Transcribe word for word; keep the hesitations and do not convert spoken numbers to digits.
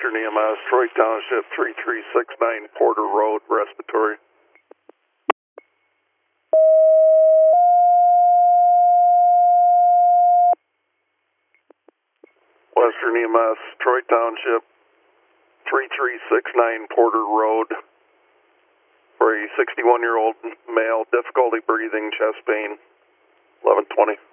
Western E M S, Troy Township, three three six nine Porter Road, respiratory. Western E M S, Troy Township, three three six nine Porter Road, for a sixty-one-year-old male, difficulty breathing, chest pain, eleven twenty.